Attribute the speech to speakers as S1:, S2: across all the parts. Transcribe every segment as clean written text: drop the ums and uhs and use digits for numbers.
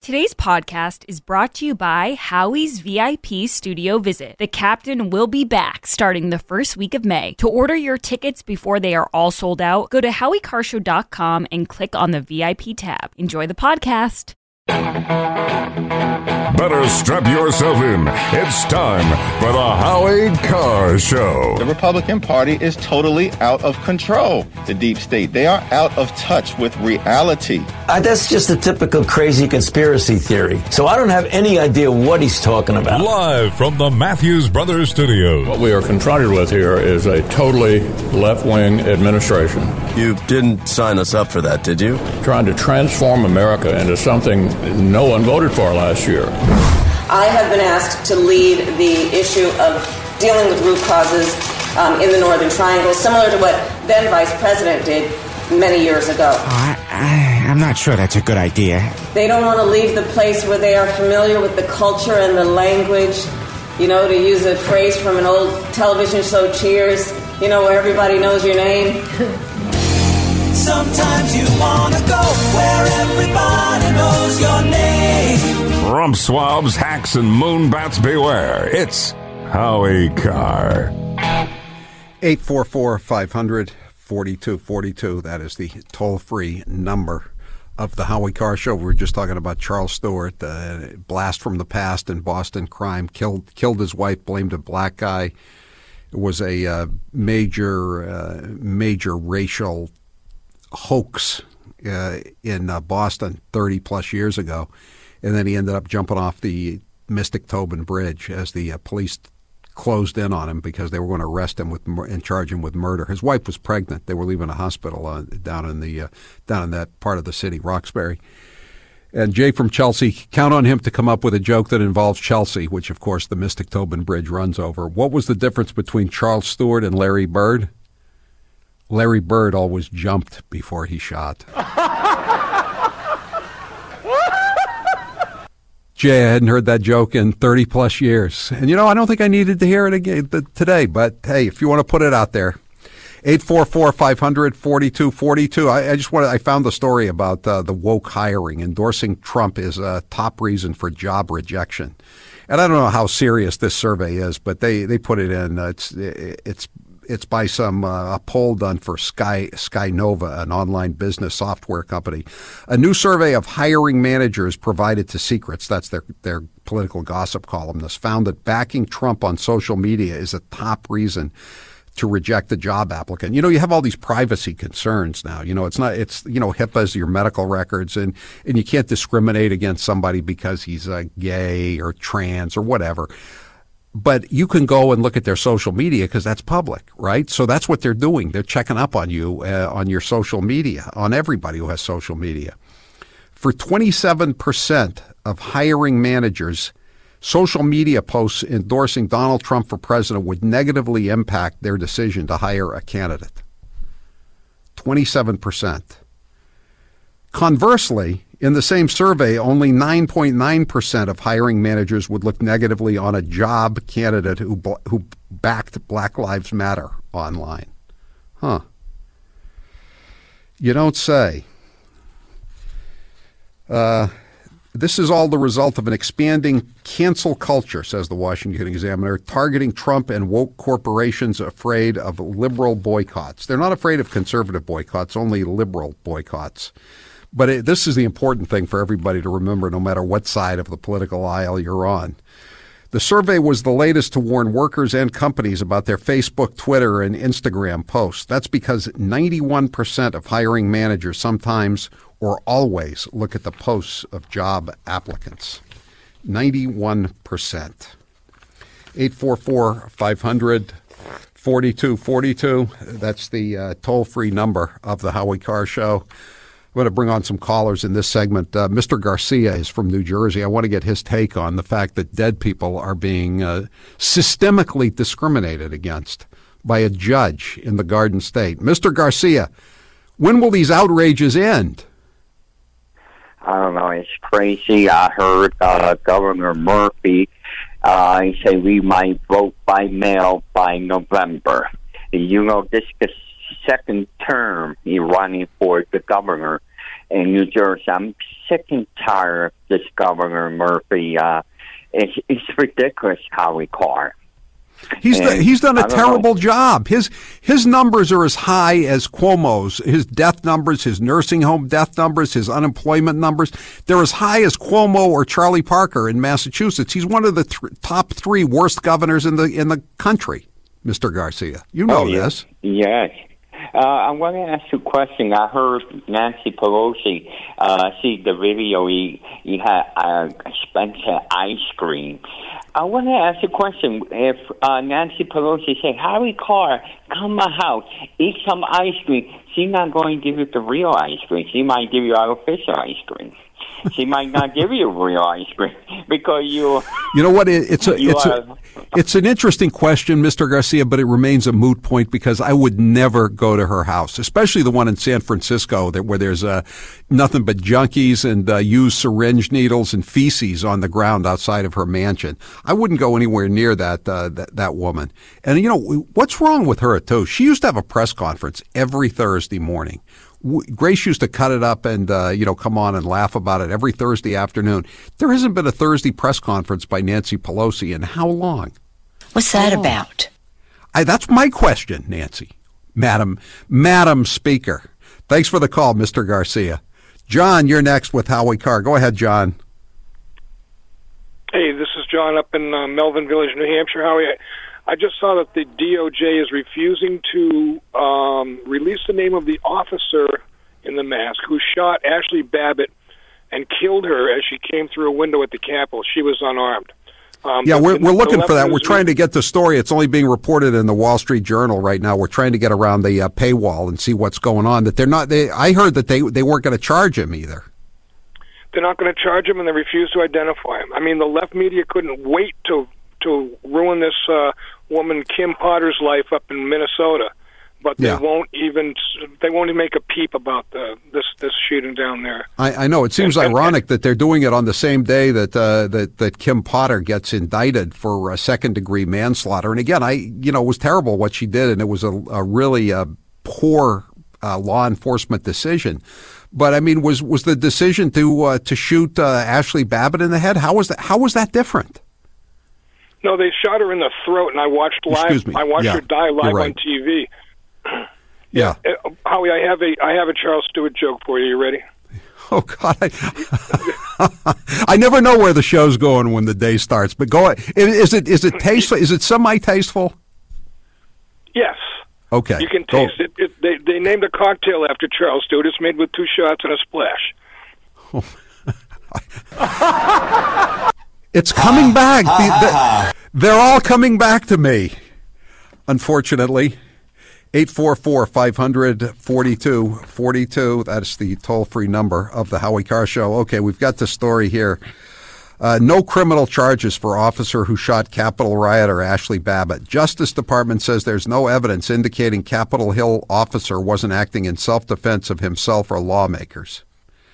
S1: Today's podcast is brought to you by Howie's VIP Studio Visit. The Captain will be back starting the first week of May. To order your tickets before they are all sold out, go to howiecarshow.com and click on the VIP tab. Enjoy the podcast.
S2: Better strap yourself in. It's time for the Howie Carr Show.
S3: The Republican Party is totally out of control. The deep state, they are out of touch with reality.
S4: That's just a typical crazy conspiracy theory. So I don't have any idea what he's talking about.
S2: Live from the Matthews Brothers Studios.
S5: What we are confronted with here is a totally left-wing administration.
S6: You didn't sign us up for that, did you?
S5: Trying to transform America into something no one voted for last year.
S7: I have been asked to lead the issue of dealing with root causes in the Northern Triangle, similar to what then Vice President did many years ago.
S8: I'm not sure that's a good idea.
S7: They don't want to leave the place where they are familiar with the culture and the language. You know, to use a phrase from an old television show, Cheers, you know, where everybody knows your name.
S9: Sometimes you want to go where everybody knows your name.
S2: Rump swabs, hacks, and moonbats beware. It's Howie Carr.
S10: 844-500-4242. That is the toll-free number of the Howie Carr Show. We were just talking about Charles Stewart, blast from the past in Boston crime, killed his wife, blamed a black guy. It was a major racial hoax in Boston 30 plus years ago, and then he ended up jumping off the Mystic Tobin Bridge as the police closed in on him because they were going to arrest him and charge him with murder. His wife was pregnant. They were leaving a hospital down in that part of the city, Roxbury. And Jay from Chelsea, count on him to come up with a joke that involves Chelsea, which of course the Mystic Tobin Bridge runs over. What was the difference between Charles Stewart and Larry Bird? Larry Bird always jumped before he shot. Jay, I hadn't heard that joke in 30 plus years. And you know, I don't think I needed to hear it again today, but hey, if you want to put it out there. 844-500-4242. I found the story about the woke hiring. Endorsing Trump is a top reason for job rejection. And I don't know how serious this survey is, but they put it in. It's by a poll done for Skynova, an online business software company. A new survey of hiring managers provided to Secrets, that's their political gossip columnist, found that backing Trump on social media is a top reason to reject a job applicant. You know, you have all these privacy concerns now. You know, HIPAA's your medical records, and you can't discriminate against somebody because he's gay or trans or whatever. But you can go and look at their social media because that's public, right? So that's what they're doing. They're checking up on you, on your social media, on everybody who has social media. For 27% of hiring managers, social media posts endorsing Donald Trump for president would negatively impact their decision to hire a candidate. 27%. Conversely, in the same survey, only 9.9% of hiring managers would look negatively on a job candidate who backed Black Lives Matter online. Huh. You don't say. This is all the result of an expanding cancel culture, says the Washington Examiner, targeting Trump and woke corporations afraid of liberal boycotts. They're not afraid of conservative boycotts, only liberal boycotts. But this is the important thing for everybody to remember, no matter what side of the political aisle you're on. The survey was the latest to warn workers and companies about their Facebook, Twitter, and Instagram posts. That's because 91% of hiring managers sometimes or always look at the posts of job applicants. 91%. 844-500-4242. That's the toll-free number of the Howie Carr Show. I'm going to bring on some callers in this segment. Mr. Garcia is from New Jersey. I want to get his take on the fact that dead people are being systemically discriminated against by a judge in the Garden State. Mr. Garcia, when will these outrages end?
S11: I don't know. It's crazy. I heard Governor Murphy say we might vote by mail by November. You know, this is the second term he's running for the governor, in New Jersey. I'm sick and tired of this Governor Murphy. It's ridiculous, Howie Carr.
S10: He's done a terrible job. His numbers are as high as Cuomo's. His death numbers, his nursing home death numbers, his unemployment numbers, they're as high as Cuomo or Charlie Parker in Massachusetts. He's one of the top 3 worst governors in the country, Mr. Garcia. You know this.
S11: Yes. I want to ask you a question. I heard Nancy Pelosi see the video. He had expensive ice cream. I want to ask you a question. If Nancy Pelosi said, Howie Carr, come to my house, eat some ice cream, she's not going to give you the real ice cream. She might give you artificial ice cream. She might not give you real ice cream because you. You know what?
S10: It's an interesting question, Mr. Garcia, but it remains a moot point because I would never go to her house, especially the one in San Francisco where there's nothing but junkies and used syringe needles and feces on the ground outside of her mansion. I wouldn't go anywhere near that woman. And you know what's wrong with her too? She used to have a press conference every Thursday morning. Grace used to cut it up and, come on and laugh about it every Thursday afternoon. There hasn't been a Thursday press conference by Nancy Pelosi in how long?
S12: What's that about?
S10: That's my question, Nancy. Madam Speaker. Thanks for the call, Mr. Garcia. John, you're next with Howie Carr. Go ahead, John.
S13: Hey, this is John up in Melvin Village, New Hampshire. Howie, I just saw that the DOJ is refusing to release the name of the officer in the mask who shot Ashley Babbitt and killed her as she came through a window at the Capitol. She was unarmed.
S10: We're looking for that. We're trying to get the story. It's only being reported in the Wall Street Journal right now. We're trying to get around the paywall and see what's going on. That they're not. I heard that they weren't going to charge him either.
S13: They're not going to charge him, and they refuse to identify him. I mean, the left media couldn't wait to ruin this woman Kim Potter's life up in Minnesota, but they won't even make a peep about this shooting down there.
S10: I know it seems ironic that they're doing it on the same day that Kim Potter gets indicted for second-degree manslaughter. And again, it was terrible what she did, and it was a really poor law enforcement decision. But I mean, was the decision to shoot Ashley Babbitt in the head? How was that different?
S13: No, they shot her in the throat, and I watched live. I watched her die live on TV.
S10: Yeah,
S13: Howie, I have a Charles Stewart joke for you. You ready?
S10: Oh God, I never know where the show's going when the day starts. But go ahead. Is it tasteful? Is it semi-tasteful?
S13: Yes.
S10: Okay.
S13: You can taste it. They named a cocktail after Charles Stewart. It's made with 2 shots and a splash.
S10: It's coming back. They're all coming back to me, unfortunately. 844-500-4242. That's the toll-free number of the Howie Carr Show. Okay, we've got the story here. No criminal charges for officer who shot Capitol rioter Ashley Babbitt. Justice Department says there's no evidence indicating Capitol Hill officer wasn't acting in self-defense of himself or lawmakers.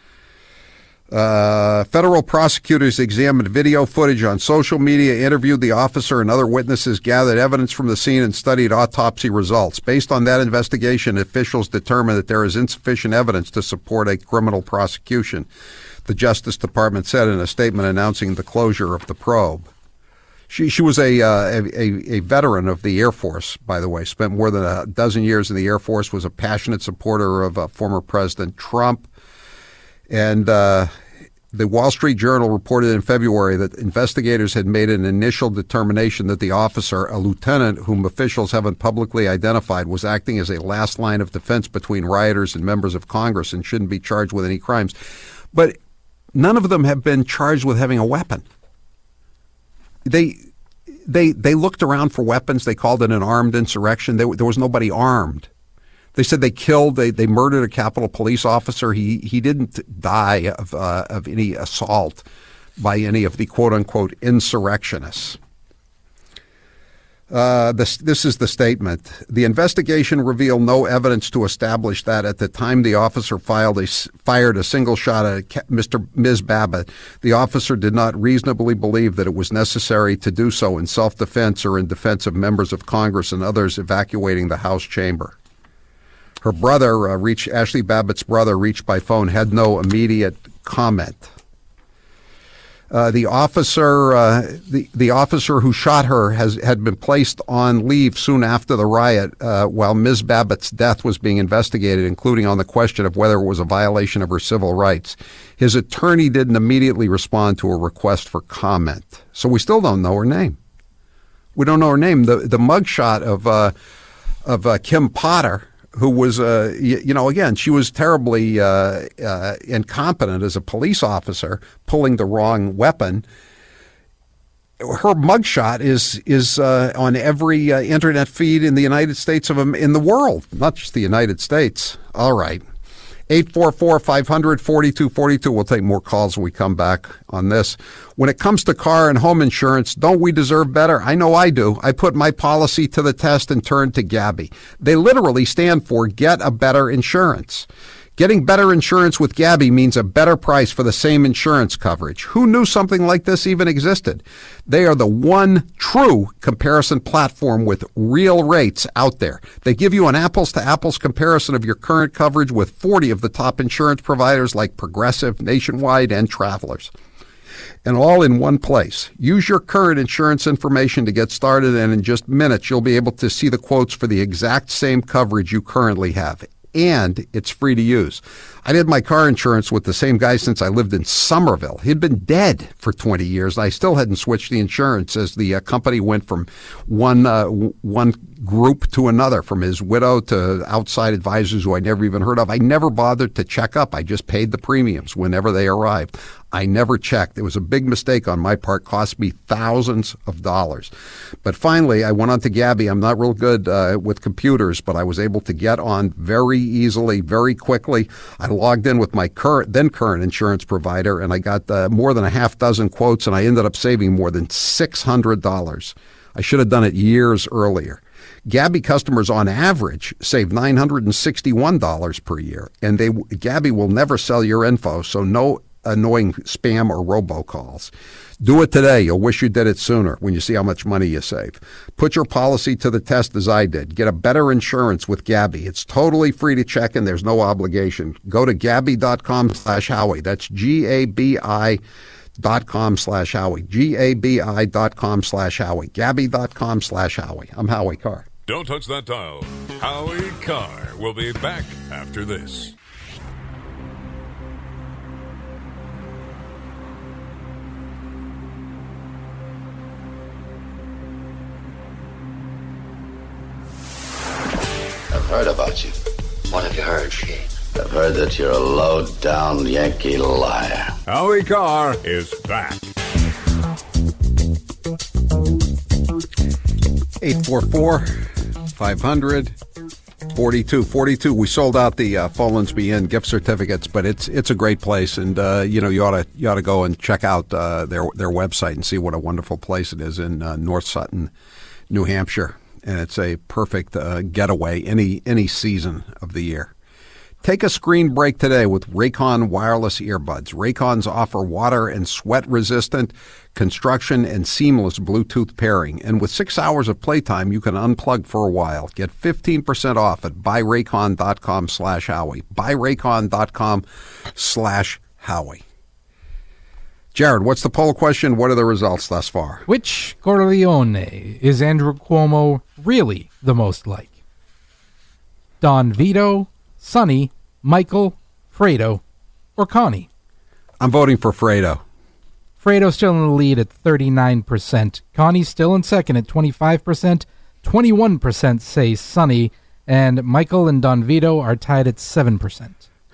S10: Federal prosecutors examined video footage on social media, interviewed the officer and other witnesses, gathered evidence from the scene, and studied autopsy results. Based on that investigation, officials determined that there is insufficient evidence to support a criminal prosecution, the Justice Department said in a statement announcing the closure of the probe. She was a veteran of the Air Force, by the way, spent more than a dozen years in the Air Force, was a passionate supporter of former President Trump. And the Wall Street Journal reported in February that investigators had made an initial determination that the officer, a lieutenant whom officials haven't publicly identified, was acting as a last line of defense between rioters and members of Congress and shouldn't be charged with any crimes. But none of them have been charged with having a weapon. They looked around for weapons. They called it an armed insurrection. There was nobody armed. They said they murdered a Capitol Police officer. He didn't die of any assault by any of the quote unquote insurrectionists. This is the statement. The investigation revealed no evidence to establish that at the time the officer fired a single shot at Ms. Babbitt, the officer did not reasonably believe that it was necessary to do so in self-defense or in defense of members of Congress and others evacuating the House chamber. Her brother Ashley Babbitt's brother reached by phone, had no immediate comment. The officer who shot her had been placed on leave soon after the riot, while Ms. Babbitt's death was being investigated, including on the question of whether it was a violation of her civil rights. His attorney didn't immediately respond to a request for comment, so we still don't know her name. We don't know her name. The mugshot of Kim Potter, who was, again, she was terribly incompetent as a police officer, pulling the wrong weapon. Her mugshot is on every internet feed in the United States in the world, not just the United States. All right. 844-500-4242. We'll take more calls when we come back on this. When it comes to car and home insurance, don't we deserve better? I know I do. I put my policy to the test and turned to Gabi. They literally stand for Get a Better Insurance. Getting better insurance with Gabi means a better price for the same insurance coverage. Who knew something like this even existed? They are the one true comparison platform with real rates out there. They give you an apples-to-apples comparison of your current coverage with 40 of the top insurance providers like Progressive, Nationwide, and Travelers. And all in one place. Use your current insurance information to get started, and in just minutes you'll be able to see the quotes for the exact same coverage you currently have. And it's free to use. I did my car insurance with the same guy since I lived in Somerville. He'd been dead for 20 years, and I still hadn't switched the insurance as the company went from one group to another, from his widow to outside advisors who I never even heard of. I never bothered to check up. I just paid the premiums whenever they arrived. I never checked. It was a big mistake on my part, cost me thousands of dollars. But finally, I went on to Gabi. I'm not real good with computers, but I was able to get on very easily, very quickly. I logged in with my current insurance provider, and I got more than a half dozen quotes, and I ended up saving more than $600. I should have done it years earlier. Gabi customers on average save $961 per year, and Gabi will never sell your info, so no annoying spam or robocalls. Do it today. You'll wish you did it sooner when you see how much money you save. Put your policy to the test as I did. Get a better insurance with Gabi. It's totally free to check and there's no obligation. Go to Gabi.com/Howie. That's GABI.com/Howie. GABI.com/Howie. Gabi.com/Howie. I'm Howie Carr.
S2: Don't touch that dial. Howie Carr will be back after this.
S14: I've heard about you.
S12: What have you heard, Shane?
S14: I've heard that you're a low-down Yankee liar.
S2: Howie Carr is back.
S10: 844-500-4242. We sold out the Follansbee Inn gift certificates, but it's a great place, and you ought to go and check out their website and see what a wonderful place it is in North Sutton, New Hampshire. And it's a perfect getaway any season of the year. Take a screen break today with Raycon wireless earbuds. Raycons offer water and sweat-resistant construction and seamless Bluetooth pairing. And with 6 hours of playtime, you can unplug for a while. Get 15% off at buyraycon.com/Howie. Buyraycon.com/Howie. Jared, what's the poll question? What are the results thus far?
S15: Which Corleone is Andrew Cuomo really the most like? Don Vito, Sonny, Michael, Fredo, or Connie?
S10: I'm voting for Fredo.
S15: Fredo's still in the lead at 39%. Connie's still in second at 25%. 21% say Sonny. And Michael and Don Vito are tied at 7%.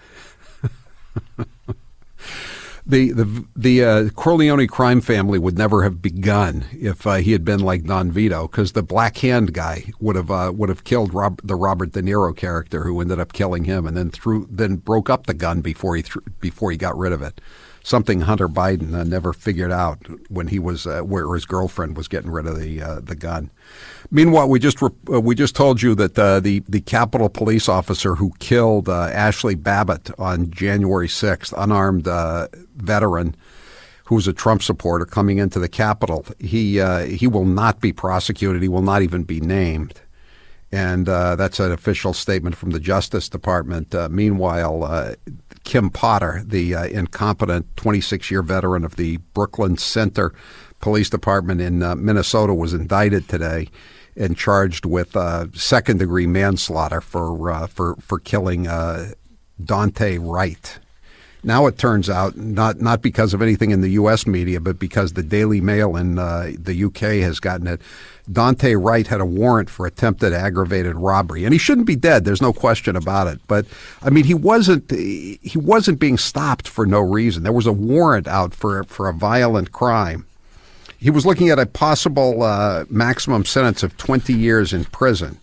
S10: The Corleone crime family would never have begun if he had been like Don Vito, because the Black Hand guy would have killed the Robert De Niro character, who ended up killing him, and then broke up the gun before he got rid of it. Something Hunter Biden never figured out when he was where his girlfriend was getting rid of the gun. Meanwhile, we just told you that the Capitol police officer who killed Ashley Babbitt on January 6th, unarmed veteran who was a Trump supporter coming into the Capitol, he will not be prosecuted. He will not even be named. And that's an official statement from the Justice Department. Meanwhile, Kim Potter, the incompetent 26-year veteran of the Brooklyn Center Police Department in Minnesota, was indicted today and charged with second-degree manslaughter for killing Daunte Wright. Now it turns out, not because of anything in the U.S. media, but because the Daily Mail in the U.K. has gotten it, Daunte Wright had a warrant for attempted aggravated robbery, and he shouldn't be dead. There's no question about it. But I mean, he wasn't being stopped for no reason. There was a warrant out for a violent crime. He was looking at a possible maximum sentence of 20 years in prison.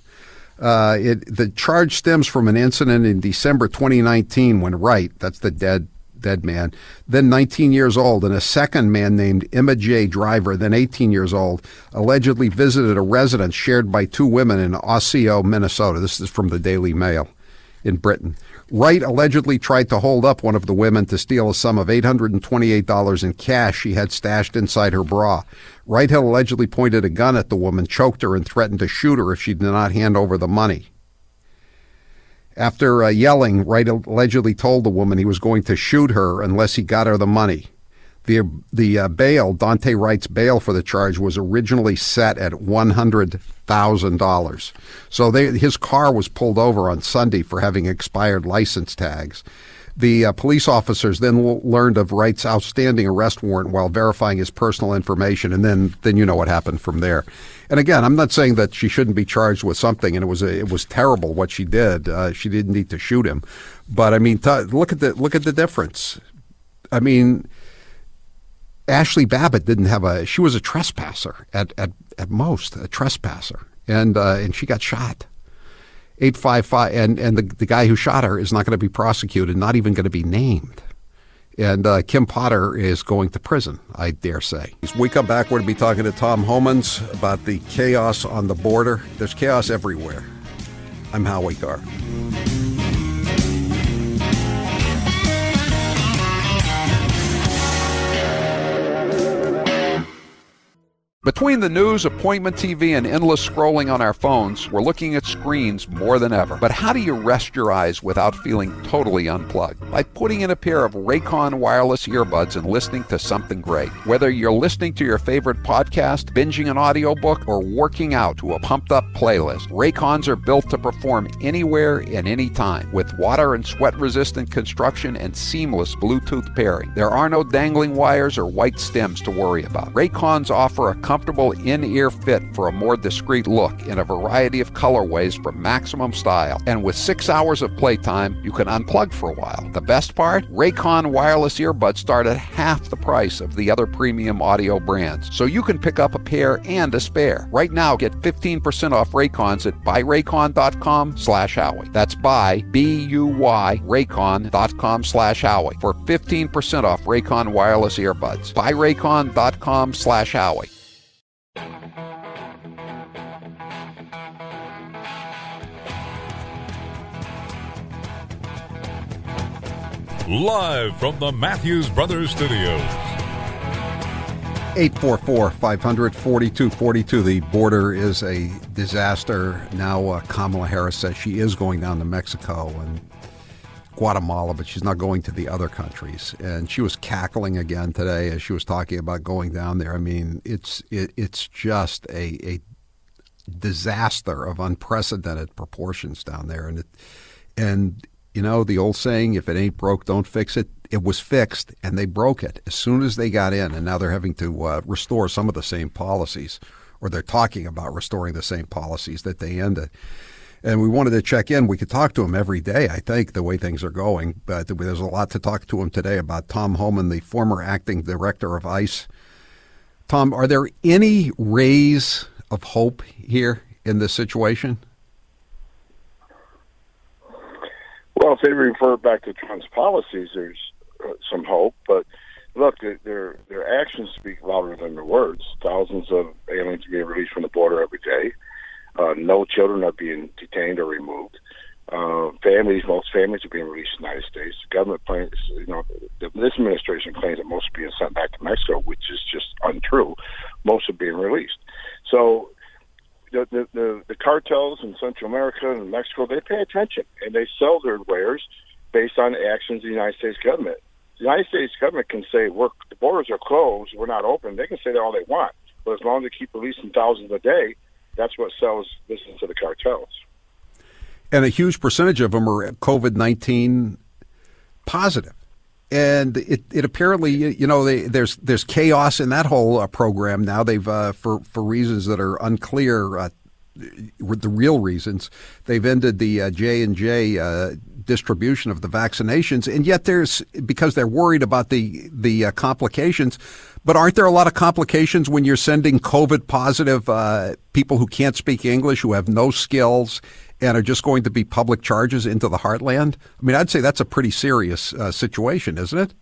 S10: The charge stems from an incident in December 2019 when Wright, that's the dead man, then 19 years old, and a second man named Emma J. Driver, then 18 years old, allegedly visited a residence shared by two women in Osseo, Minnesota. This is from the Daily Mail in Britain. Wright allegedly tried to hold up one of the women to steal a sum of $828 in cash she had stashed inside her bra. Wright had allegedly pointed a gun at the woman, choked her, and threatened to shoot her if she did not hand over the money. After yelling, Wright allegedly told the woman he was going to shoot her unless he got her the money. The bail, Daunte Wright's bail for the charge, was originally set at $100,000. So his car was pulled over on Sunday for having expired license tags. The police officers then learned of Wright's outstanding arrest warrant while verifying his personal information, and then you know what happened from there. And again, I'm not saying that she shouldn't be charged with something, and it was terrible what she did. She didn't need to shoot him, but I mean, look at the difference. I mean, Ashley Babbitt she was a trespasser at most, a trespasser, and she got shot. 855, and the guy who shot her is not going to be prosecuted, not even going to be named. And Kim Potter is going to prison, I dare say. As we come back, we're going to be talking to Tom Homans about the chaos on the border. There's chaos everywhere. I'm Howie Carr. Between the news, appointment TV, and endless scrolling on our phones, we're looking at screens more than ever. But how do you rest your eyes without feeling totally unplugged? By putting in a pair of Raycon wireless earbuds and listening to something great. Whether you're listening to your favorite podcast, binging an audiobook, or working out to a pumped-up playlist, Raycons are built to perform anywhere and anytime with water and sweat-resistant construction and seamless Bluetooth pairing. There are no dangling wires or white stems to worry about. Raycons offer a comfortable in-ear fit for a more discreet look in a variety of colorways for maximum style. And with 6 hours of playtime, you can unplug for a while. The best part? Raycon wireless earbuds start at half the price of the other premium audio brands, so you can pick up a pair and a spare. Right now, get 15% off Raycons at buyraycon.com/Howie. That's buy, B-U-Y, Raycon.com/Howie for 15% off Raycon wireless earbuds. buyraycon.com/Howie.
S2: Live from the Matthews Brothers Studios.
S10: 844-500-4242. The border is a disaster. Now Kamala Harris says she is going down to Mexico and Guatemala, but she's not going to the other countries. And she was cackling again today as she was talking about going down there. I mean, it's just a disaster of unprecedented proportions down there. And you know, the old saying, if it ain't broke, don't fix it. It was fixed, and they broke it as soon as they got in, and now they're having to restore some of the same policies, or they're talking about restoring the same policies that they ended. And we wanted to check in. We could talk to him every day, I think, the way things are going, but there's a lot to talk to him today about. Tom Homan, the former acting director of ICE. Tom, are there any rays of hope here in this situation?
S16: Well, if they refer back to Trump's policies, there's some hope. But look, their actions speak louder than their words. Thousands of aliens are being released from the border every day. No children are being detained or removed. Most families are being released in the United States. The government claims, this administration claims that most are being sent back to Mexico, which is just untrue. Most are being released. So, the cartels in Central America and Mexico, they pay attention, and they sell their wares based on the actions of the United States government. The United States government can say, the borders are closed, we're not open. They can say that all they want. But as long as they keep releasing thousands a day, that's what sells business to the cartels.
S10: And a huge percentage of them are COVID-19 positive. And it apparently, there's chaos in that whole program now. They've, for reasons that are unclear, the real reasons, they've ended the J&J distribution of the vaccinations. And yet because they're worried about the complications. But aren't there a lot of complications when you're sending COVID positive people who can't speak English, who have no skills, and are just going to be public charges into the heartland? I mean, I'd say that's a pretty serious situation, isn't it?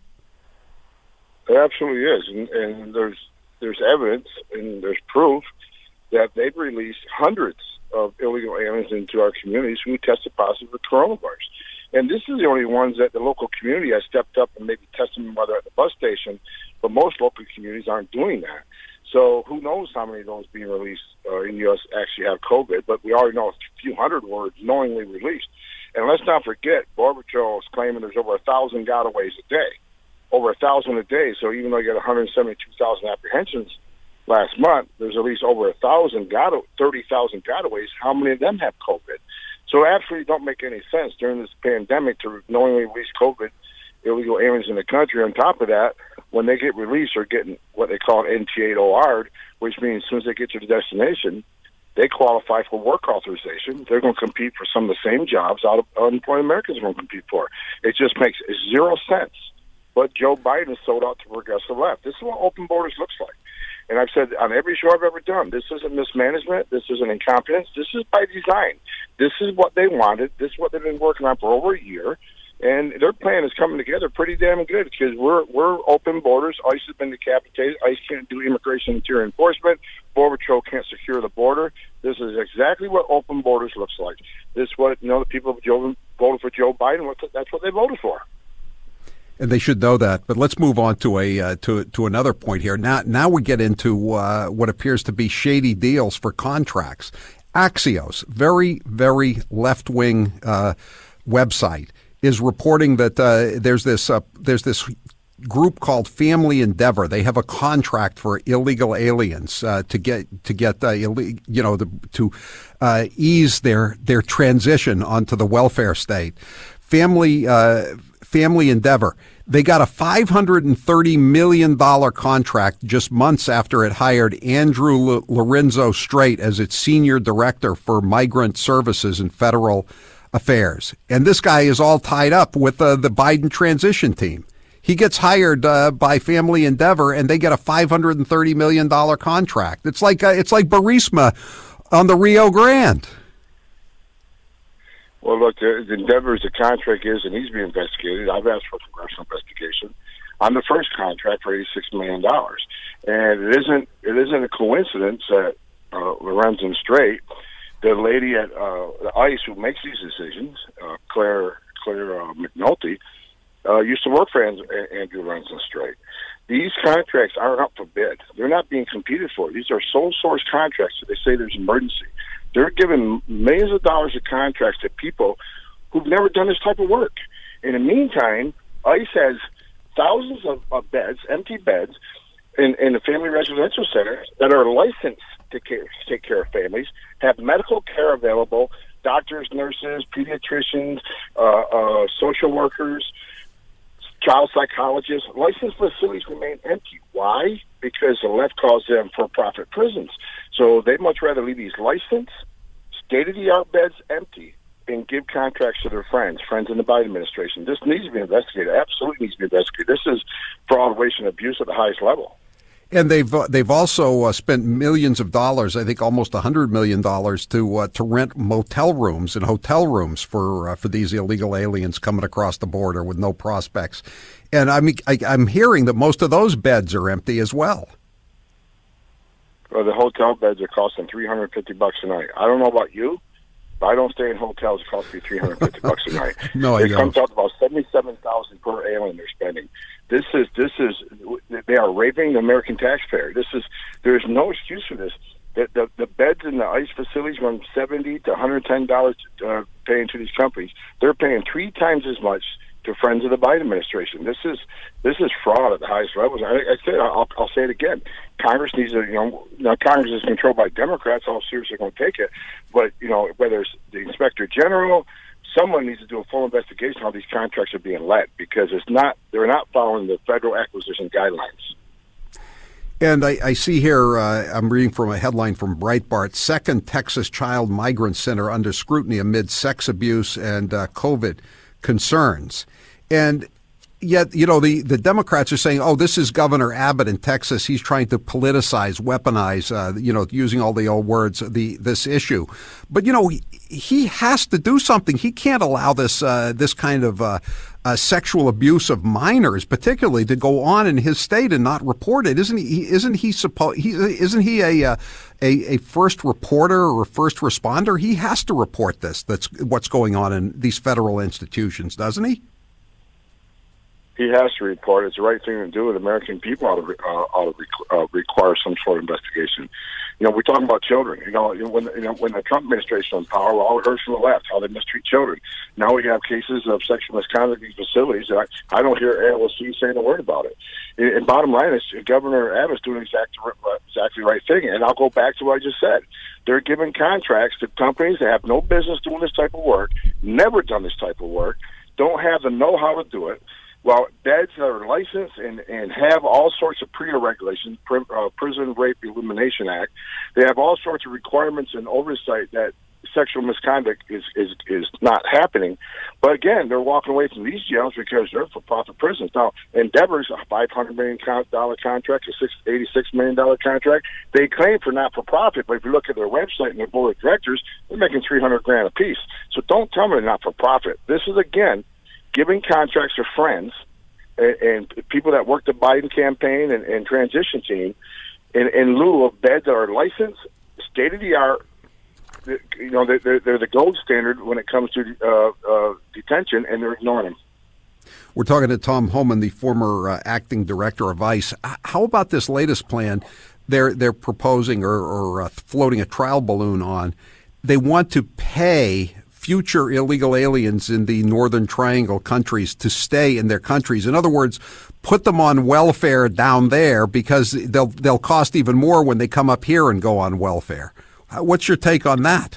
S16: It absolutely is, and there's evidence and there's proof that they've released hundreds of illegal aliens into our communities who tested positive for coronavirus. And this is the only ones that the local community has stepped up and maybe tested them whether at the bus station, but most local communities aren't doing that. So who knows how many of those being released in the U.S. actually have COVID, but we already know a few hundred were knowingly released. And let's not forget, Border Patrol is claiming there's over 1,000 gotaways a day. Over 1,000 a day, so even though you get 172,000 apprehensions last month, there's at least over 30,000 gotaways. How many of them have COVID? So it absolutely don't make any sense during this pandemic to knowingly release COVID illegal aliens in the country. On top of that, when they get released, they're getting what they call an NTA-OR'd, which means as soon as they get to the destination, they qualify for work authorization. They're going to compete for some of the same jobs unemployed Americans are going to compete for. It just makes zero sense. But Joe Biden sold out to the progressive left. This is what open borders looks like. And I've said on every show I've ever done, this isn't mismanagement. This isn't incompetence. This is by design. This is what they wanted. This is what they've been working on for over a year. And their plan is coming together pretty damn good because we're open borders. ICE has been decapitated. ICE can't do immigration interior enforcement. Border Patrol can't secure the border. This is exactly what open borders looks like. This is what, the people who voted for Joe Biden, that's what they voted for.
S10: And they should know that. But let's move on to to another point here. Now we get into what appears to be shady deals for contracts. Axios, very, very left-wing website, is reporting that there's this group called Family Endeavor. They have a contract for illegal aliens to ease their transition onto the welfare state. Family Endeavor. They got a $530 million contract just months after it hired Andrew Lorenzo Strait as its senior director for migrant services and federal affairs. And this guy is all tied up with the Biden transition team. He gets hired by Family Endeavor, and they get a $530 million contract. It's like Burisma on the Rio Grande.
S16: Well, look, the Endeavor as the contract is, and he's being investigated. I've asked for congressional investigation on the first contract for $86 million. And it isn't a coincidence that Lorenzo Strait, the lady at ICE who makes these decisions, Claire McNulty, used to work for Andrew Lorenzo Strait. These contracts aren't up for bid. They're not being competed for. These are sole source contracts, so they say there's emergency. They're giving millions of dollars of contracts to people who've never done this type of work. In the meantime, ICE has thousands of beds, empty beds, in the family residential centers that are licensed to take care of families, have medical care available, doctors, nurses, pediatricians, social workers, child psychologists. Licensed facilities remain empty. Why? Because the left calls them for-profit prisons. So they'd much rather leave these licensed, state-of-the-art beds empty and give contracts to their friends in the Biden administration. This needs to be investigated. Absolutely needs to be investigated. This is fraud, waste, and abuse at the highest level.
S10: And they've also spent millions of dollars, I think almost $100 million, to rent motel rooms and hotel rooms for these illegal aliens coming across the border with no prospects. And I'm hearing that most of those beds are empty as well.
S16: Well, the hotel beds are costing $350 a night. I don't know about you, but I don't stay in hotels. It costs me $350 a night.
S10: No, I don't.
S16: It comes out to about $77,000 per alien they're spending. This is they are raping the American taxpayer. There's no excuse for this. The beds in the ICE facilities run $70 to $110 paying to these companies. They're paying 3 times as much to friends of the Biden administration. This is fraud at the highest levels. I'll say it again. Congress needs to, now Congress is controlled by Democrats. How seriously going to take it? But whether it's the Inspector General, someone needs to do a full investigation on how these contracts are being let, because they're not following the federal acquisition guidelines.
S10: And I see here, I'm reading from a headline from Breitbart, second Texas child migrant center under scrutiny amid sex abuse and COVID concerns. And yet, the Democrats are saying, oh, this is Governor Abbott in Texas. He's trying to politicize, weaponize, using all the old words, this issue. But, he has to do something. He can't allow this kind of sexual abuse of minors, particularly, to go on in his state and not report it. Isn't he a first reporter or a first responder? He has to report this. That's what's going on in these federal institutions, doesn't he?
S16: He has to report. It's the right thing to do. And American people ought to require some sort of investigation. We're talking about children. When the Trump administration was in power, we all heard from the left how they mistreat children. Now we have cases of sexual misconduct in these facilities. And I don't hear AOC saying a word about it. And bottom line is, Governor Abbott's doing exactly the right thing. And I'll go back to what I just said. They're giving contracts to companies that have no business doing this type of work, never done this type of work, don't have the know-how to do it. Well, beds that are licensed and have all sorts of PREA regulations, Prison Rape Elimination Act, they have all sorts of requirements and oversight that sexual misconduct is not happening. But again, they're walking away from these jails because they're for-profit prisons. Now, Endeavor's a $500 million contract, a $86 million contract. They claim for not-for-profit, but if you look at their website and their board of directors, they're making $300,000 a piece. So don't tell me they're not-for-profit. This is, again, giving contracts to friends and people that work the Biden campaign and transition team in lieu of beds that are licensed, state-of-the-art. They're the gold standard when it comes to detention, and they're ignoring them.
S10: We're talking to Tom Homan, the former acting director of ICE. How about this latest plan they're proposing or floating a trial balloon on? They want to pay future illegal aliens in the Northern Triangle countries to stay in their countries. In other words, put them on welfare down there because they'll cost even more when they come up here and go on welfare. What's your take on that?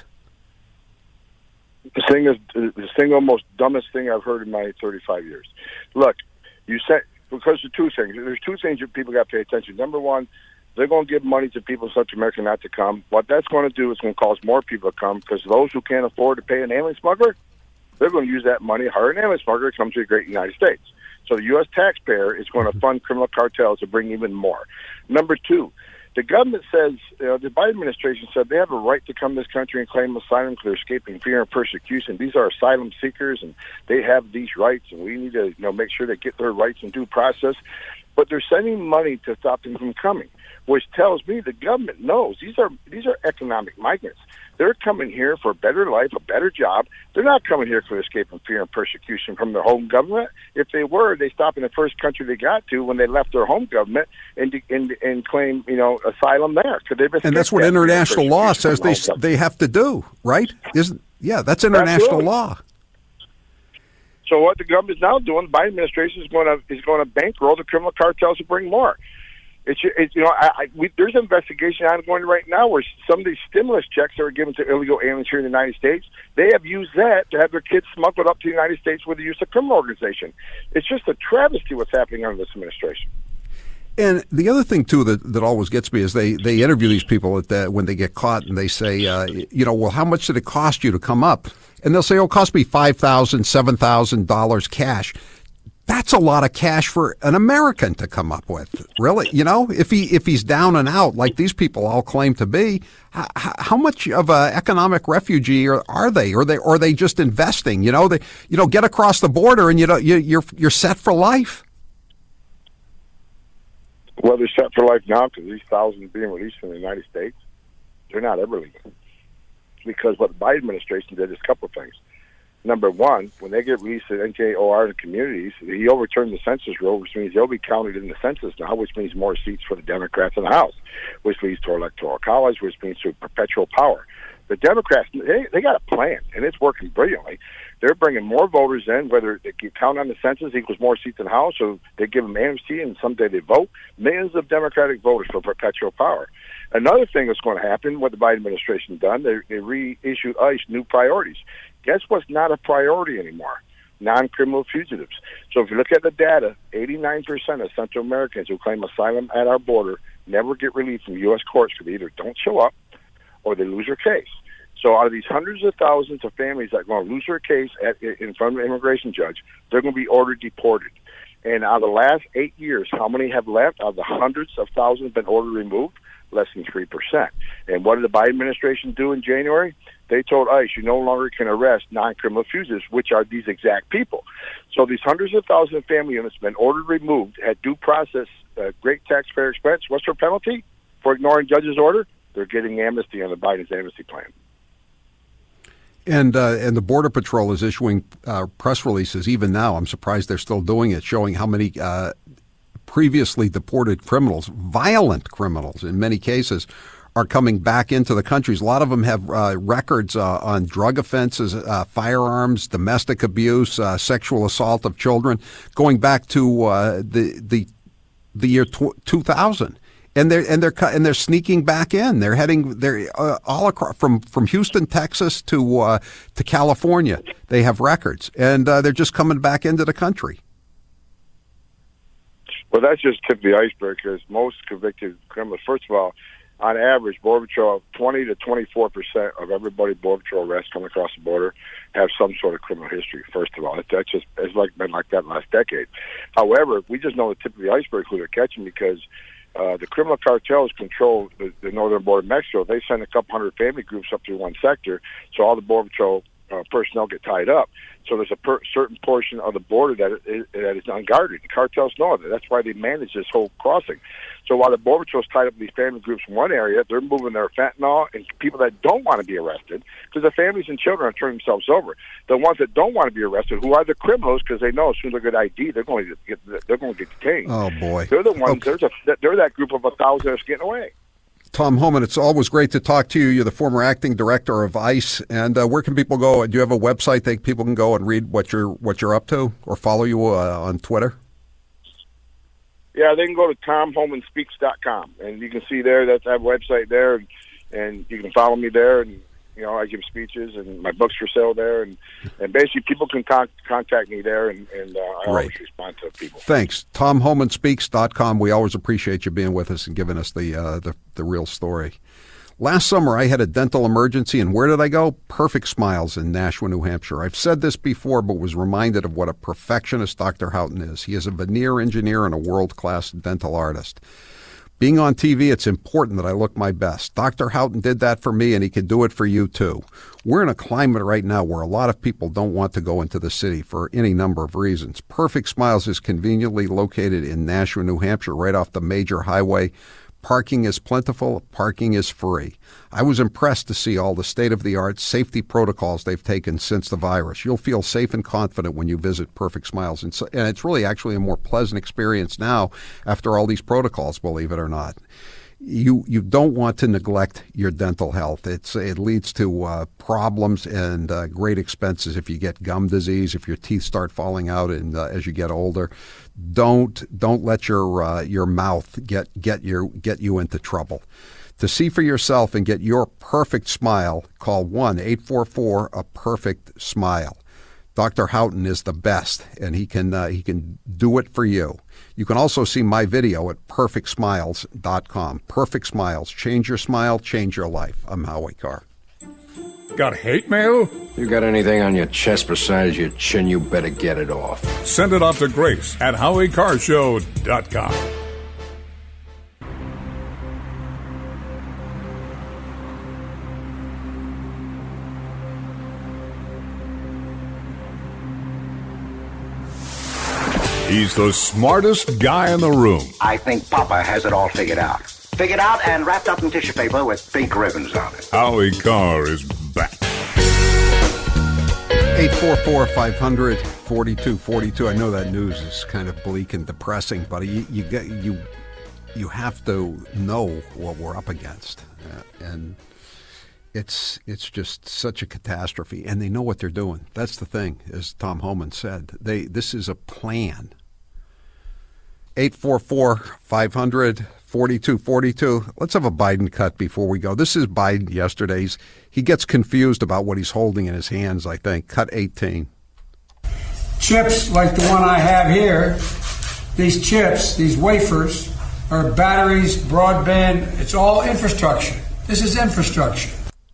S16: The single most dumbest thing I've heard in my 35 years. Look, you said, because of two things. There's two things that people got to pay attention. Number one, they're going to give money to people in Central America not to come. What that's going to do is going to cause more people to come, because those who can't afford to pay an alien smuggler, they're going to use that money, hire an alien smuggler to come to the great United States. So the U.S. taxpayer is going to fund criminal cartels to bring even more. Number two, the government says, the Biden administration said they have a right to come to this country and claim asylum because they're escaping fear and persecution. These are asylum seekers, and they have these rights, and we need to make sure they get their rights in due process. But they're sending money to stop them from coming, which tells me the government knows these are economic migrants. They're coming here for a better life, a better job. They're not coming here for escaping fear and persecution from their home government. If they were, they stop in the first country they got to when they left their home government and claim asylum there.
S10: And that's what international law says they have to do, right? That's international law.
S16: So what the government is now doing, the Biden administration is going to bankroll the criminal cartels to bring more. There's an investigation ongoing right now where some of these stimulus checks that are given to illegal aliens here in the United States, they have used that to have their kids smuggled up to the United States with the use of criminal organization. It's just a travesty what's happening under this administration.
S10: And the other thing, too, that always gets me is they interview these people when they get caught, and they say, well, how much did it cost you to come up? And they'll say, it cost me $5,000, $7,000 cash. That's a lot of cash for an American to come up with, really. If he's down and out like these people all claim to be, how much of an economic refugee are they? Or are they just investing? Get across the border and you're set for life.
S16: Well, they're set for life now because these thousands being released from the United States, they're not ever leaving. Because what the Biden administration did is a couple of things. number one, when they get released at NJOR in the communities, he overturned the census rule, which means they'll be counted in the census now, which means more seats for the Democrats in the House, which leads to electoral college, which means to perpetual power. The Democrats, they got a plan, and it's working brilliantly. They're bringing more voters in, whether they count on the census equals more seats in the House, or they give them amnesty and someday they vote. Millions of Democratic voters for perpetual power. Another thing that's going to happen, what the Biden administration done, they reissued ICE new priorities. Guess what's not a priority anymore? Non-criminal fugitives. So if you look at the data, 89% of Central Americans who claim asylum at our border never get relief from U.S. courts because they either don't show up or they lose their case. So out of these hundreds of thousands of families that are going to lose their case in front of an immigration judge, they're going to be ordered deported. And out of the last 8 years, how many have left? Out of the hundreds of thousands been ordered removed? Less than 3%. And what did the Biden administration do in January? They told ICE, you no longer can arrest non-criminal fugitives, which are these exact people. So these hundreds of thousands of family units have been ordered removed, had due process, great taxpayer expense. What's their penalty for ignoring judge's order? They're getting amnesty on the Biden's amnesty plan.
S10: And the Border Patrol is issuing press releases even now. I'm surprised they're still doing it, showing how many previously deported criminals, violent criminals in many cases, are coming back into the countries. A lot of them have records on drug offenses, firearms, domestic abuse, sexual assault of children, going back to the year 2000. And they're sneaking back in. They're heading all across from Houston, Texas to California. They have records, and they're just coming back into the country.
S16: Well, that's just tip of the iceberg, because most convicted criminals, first of all, on average, Border Patrol, 20 to 24% of everybody Border Patrol arrests coming across the border have some sort of criminal history, first of all. That's just, it's been like that last decade. However, we just know the tip of the iceberg who they're catching, because the criminal cartels control the northern border of Mexico. They send a couple hundred family groups up through one sector, so all the Border Patrol personnel get tied up. So there's a certain portion of the border that is unguarded. The cartels know that. That's why they manage this whole crossing. So while the Border Patrol's tied up with these family groups in one area, they're moving their fentanyl and people that don't want to be arrested, because the families and children are turning themselves over. The ones that don't want to be arrested, who are the criminals, because they know as soon as they get ID, they're going to get detained.
S10: Oh boy,
S16: they're the ones. Okay. They're that group of 1,000 that's getting away.
S10: Tom Homan, it's always great to talk to you. You're the former acting director of ICE, and where can people go? Do you have a website that people can go and read what you're up to, or follow you on Twitter?
S16: Yeah, they can go to TomHomanSpeaks.com, and you can see there that I have a website there, and you can follow me there, and I give speeches, and my book's for sale there, and basically people can contact me there, and I always respond to people. Thanks.
S10: TomHomanSpeaks.com. We always appreciate you being with us and giving us the real story. Last summer, I had a dental emergency, and where did I go? Perfect Smiles in Nashua, New Hampshire. I've said this before, but was reminded of what a perfectionist Dr. Houghton is. He is a veneer engineer and a world-class dental artist. Being on TV, it's important that I look my best. Dr. Houghton did that for me, and he can do it for you, too. We're in a climate right now where a lot of people don't want to go into the city for any number of reasons. Perfect Smiles is conveniently located in Nashua, New Hampshire, right off the major highway. Parking is plentiful. Parking is free. I was impressed to see all the state-of-the-art safety protocols they've taken since the virus. You'll feel safe and confident when you visit Perfect Smiles. And it's really actually a more pleasant experience now after all these protocols, believe it or not. You don't want to neglect your dental health. It leads to problems and great expenses if you get gum disease, if your teeth start falling out, and as you get older. Don't let your mouth get you into trouble. To see for yourself and get your perfect smile, call 1-844-A-PERFECT-SMILE. Dr. Houghton is the best, and he can do it for you. You can also see my video at perfectsmiles.com. Perfect Smiles. Change your smile, change your life. I'm Howie Carr.
S5: Got hate mail?
S17: You got anything on your chest besides your chin, you better get it off.
S2: Send it off to Grace at HowieCarrshow.com. He's the smartest guy in the room.
S18: I think Papa has it all figured out. Figured out and wrapped up in tissue paper with pink ribbons on it.
S2: Howie Carr is back.
S10: 844-500-4242. I know that news is kind of bleak and depressing, but you have to know what we're up against, and it's just such a catastrophe. And they know what they're doing. That's the thing, as Tom Homan said. This is a plan. 844-500-4242. Let's have a Biden cut before we go. This is Biden yesterday's. He gets confused about what he's holding in his hands, I think. Cut 18.
S19: Chips like the one I have here, these chips, these wafers, are batteries, broadband. It's all infrastructure. This is infrastructure.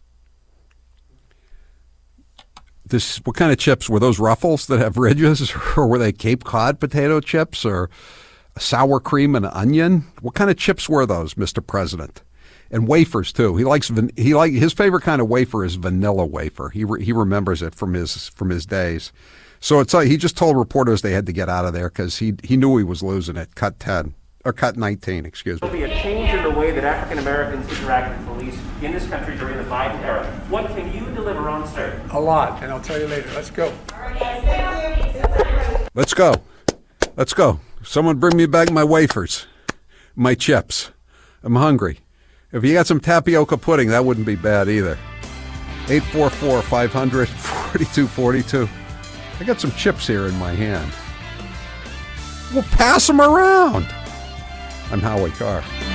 S10: What kind of chips? Were those Ruffles that have ridges? Or were they Cape Cod potato chips? Or sour cream and onion? What kind of chips were those, Mr. President? And wafers too. His favorite kind of wafer is vanilla wafer. He remembers it from his days. So he just told reporters they had to get out of there because he knew he was losing it. Cut 10 or cut 19. Excuse me.
S20: There'll be a change in the way that African Americans interact with police in this country during the Biden era. What can you deliver on, sir?
S19: A lot, and I'll tell you later. Let's go.
S10: Let's go. Let's go. Someone bring me back my wafers, my chips. I'm hungry. If you got some tapioca pudding, that wouldn't be bad either. 844-500-4242. I got some chips here in my hand. We'll pass them around. I'm Howie Carr.